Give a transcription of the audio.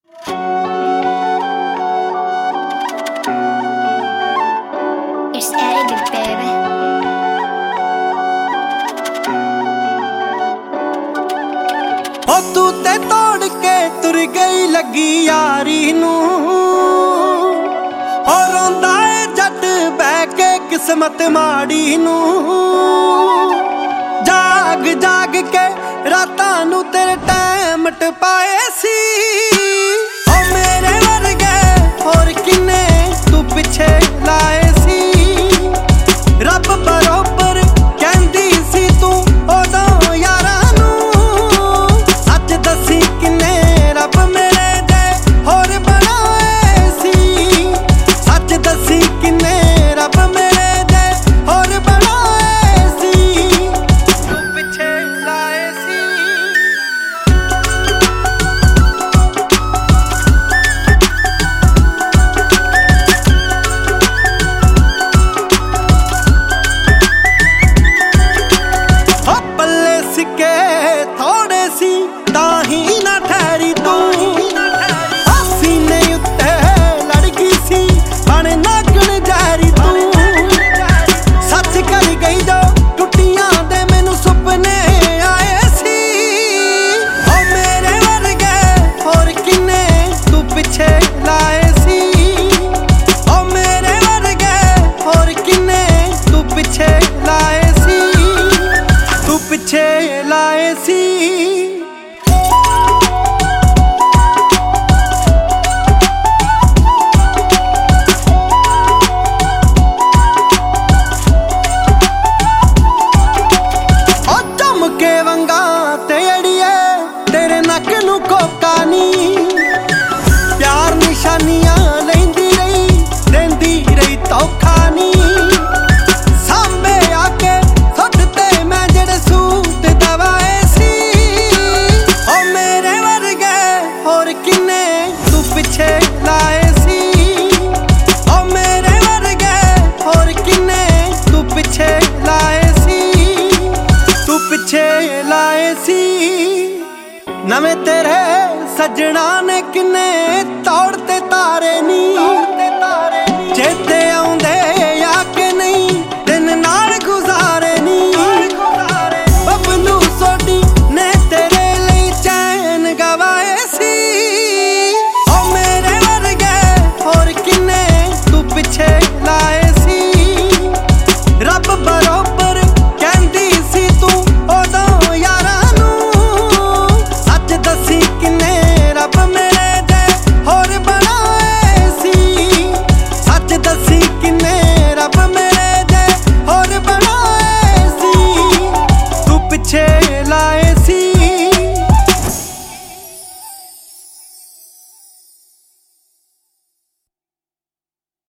It's Arabic, baby. ओ तू ते तोड़ के तुर गई लगी यारी नू, ओ रोंदा ए जट बह के किस्मत माड़ी नू। जाग जाग के रातां नू तेरे टाइम टपाए सी, ओ मेरे वर्गे होर किन्ने तू पिछे लाए सी। रब बरोबर कहंदी सी तू ओदों यारां नू, सच दसी किन्ने रब मेरे दे होर बनाए सी। सच दसी किन्ने रब मेरे दे होर बनाए सी, तू पिछे लाए सी। हो पल्ले सिक्के थोड़े सी ताही ना ठहरी तू, सीने उत्ते लड़ गई सी बन नागण जहरी तू। सच कर गई जो टुटियां दे मैनू सुपने आए सी, ओ मेरे वर्गे होर किन्ने तू पिछे लाए सी। ओ मेरे वर्गे होर किन्ने तू पिछे लाए सी, तू पिछे लाए सी। ओ चमके वंगा ते अड़िए तेरे नक नू कोका नी, प्यार निशानियां लैंदी रही धोखा नी। सामने आके सुट ते मैं जेड़े सूट दवाए सी, ओ मेरे वर्गे होर किन्ने तू पिछे लाए सी। ओ मेरे वर्गे होर किन्ने तू पिछे लाए सी, तू पिछे लाए सी। नवें तेरे सजना ने किन्ने तोड़ ते तारे नी,